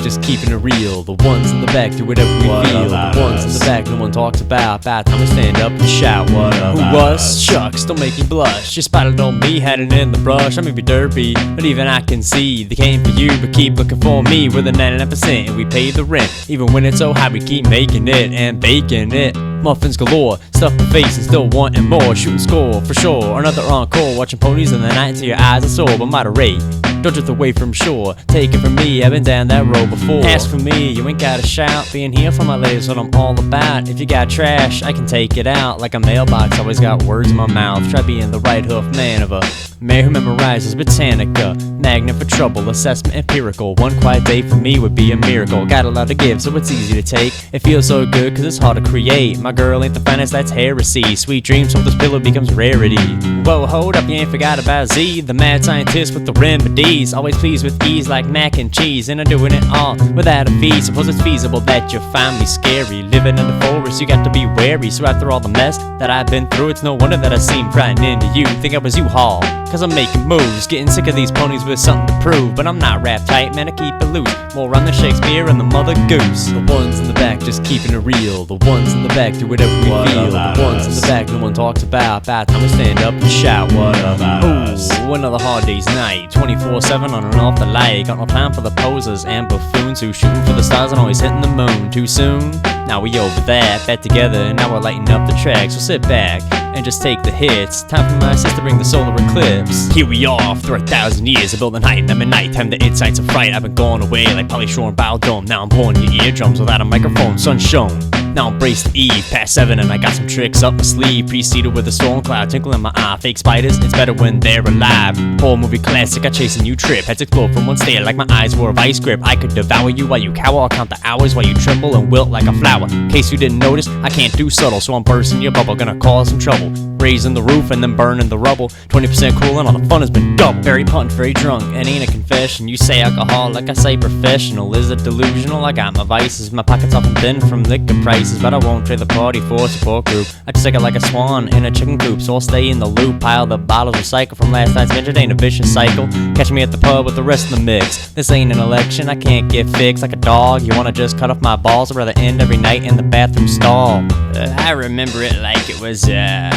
just keeping it real. The ones in the back do whatever we feel. The ones in the back no one talks about. By the time we stand up and shout, what up? Who was? Shucks, don't make me blush. You spotted on me, had it in the brush. I may be derpy, but even I can see they came for you, but keep looking for me. We're the 99% and we pay the rent. Even when it's so high, we keep making it and baking it. Muffins galore, stuff the face and still wanting more. Shooting score for sure, another encore. Watching ponies in the night until your eyes are sore, but moderate. Don't drift away from shore. Take it from me, I've been down that road before. Ask for me, you ain't gotta shout. Being here for my ladies, what I'm all about. If you got trash, I can take it out. Like a mailbox, always got words in my mouth. Try being the right hoof man of a man who memorizes Britannica. Magnet for trouble, assessment empirical. One quiet day for me would be a miracle. Got a lot to give, so it's easy to take. It feels so good, cause it's hard to create. My girl ain't the finest, that's heresy. Sweet dreams from this pillow becomes rarity. Whoa, hold up, you ain't forgot about Z, the mad scientist with the remedies. Always pleased with ease like mac and cheese, and I'm doing it all without a fee. Suppose it's feasible that you find me scary. Living in the forest, you got to be wary. So after all the mess that I've been through, it's no wonder that I seem frightening to you. Think I was U-Haul, cause I'm making moves. Getting sick of these ponies with something to prove. But I'm not rap tight, man, I keep it loose. More run than Shakespeare and the Mother Goose. The ones in the back just keeping it real. The ones in the back do whatever we feel. The ones in the back no one talks about. By the time we stand up and shout, what about us? Ooh, another hard day's night. 24/7 on and off the light. Got no time for the posers and buffoons who shooting for the stars and always hitting the moon too soon. Now we over that, back together, and now we're lighting up the tracks. So sit back and just take the hits. Time for my sister to bring the solar eclipse. Here we are, after 1,000 years of building height. I'm at night, time the insights of fright. I've been gone away like Polly Shore and Bowdome. Now I'm blowing your eardrums without a microphone, sun shone. Now embrace the eve, past 7 and I got some tricks up my sleeve. Preceded with a storm cloud, twinkle in my eye. Fake spiders, it's better when they're alive. Horror movie classic, I chase a new trip. Had to explode from one stare like my eyes were a vice grip. I could devour you while you cower. I'll count the hours while you tremble and wilt like a flower. In case you didn't notice, I can't do subtle, so I'm bursting your bubble, gonna cause some trouble. Raising the roof and then burning the rubble. 20% cool and all the fun has been double. Very pumped, very drunk, and ain't a confession. You say alcoholic, I say professional. Is it delusional? I got my vices. My pockets often thin from liquor prices, but I won't trade the party for a support group. I just take it like a swan in a chicken coop, so I'll stay in the loop. Pile the bottles, recycle from last night's binge. It ain't a vicious cycle. Catch me at the pub with the rest of the mix. This ain't an election, I can't get fixed like a dog. You wanna just cut off my balls? I'd rather end every night in the bathroom stall. I remember it like it was,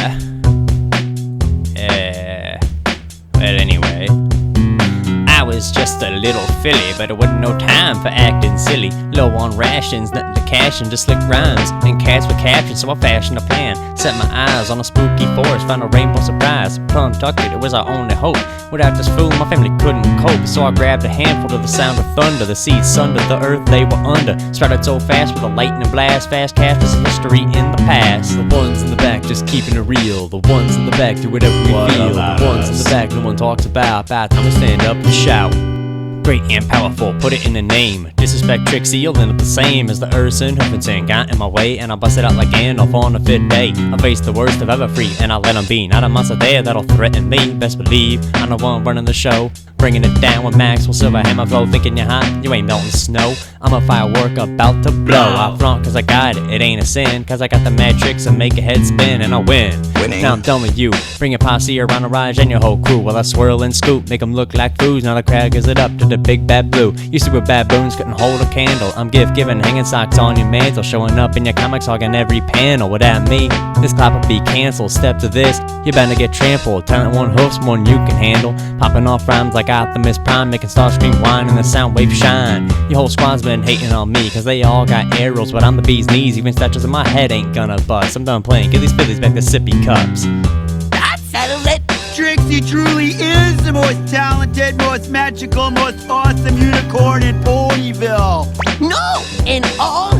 well, anyway, I was just a little filly, but it wasn't no time for acting silly. Low on rations, nothing to cash and just slick rhymes and cats with captions, so I fashioned a plan. Set my eyes on a spooky forest, found a rainbow surprise. Plum-tucked it was our only hope. Without this fool, my family couldn't cope, so I grabbed a handful of the sound of thunder. The seeds sundered the earth they were under. Started so fast with a lightning blast. Fast cast is history in the past. The ones in the back just keeping it real. The ones in the back do whatever we feel. The ones in the back no one talks about. By the time we stand up and shout. Great and powerful, put it in a name. Disrespect Trixie, you'll end up the same as the Urson Huffington. Got in my way and I bust it out like Gandalf on a fit day. I face the worst of ever free and I let them be. Not a monster there that'll threaten me. Best believe I'm the one running the show. Bringing it down with Maxwell Silverhammer flow. Thinking you're hot, you ain't melting snow. I'm a firework about to blow. I front cause I got it, it ain't a sin. Cause I got the mad tricks and make a head spin and I win. Now I'm done with you. Bring your posse around the Raj and your whole crew. While I swirl and scoop, make them look like fools. Now the crowd gives it up to the big bad blue. Used to with baboons, couldn't hold a candle. I'm gift giving, hanging socks on your mantle. Showing up in your comics, hogging every panel. Without me, this clap will be canceled. Step to this, you better get trampled. Talent one hoof's more than you can handle. Popping off rhymes like Optimus Prime, making stars scream whine and the sound wave shine. Your whole squad's been hating on me, cause they all got arrows, but I'm the bee's knees. Even statues in my head ain't gonna bust. I'm done playing, give these fillies back the sippy cups. That settles it. Trixie truly is the most talented, most magical, most awesome unicorn in Ponyville. No, in all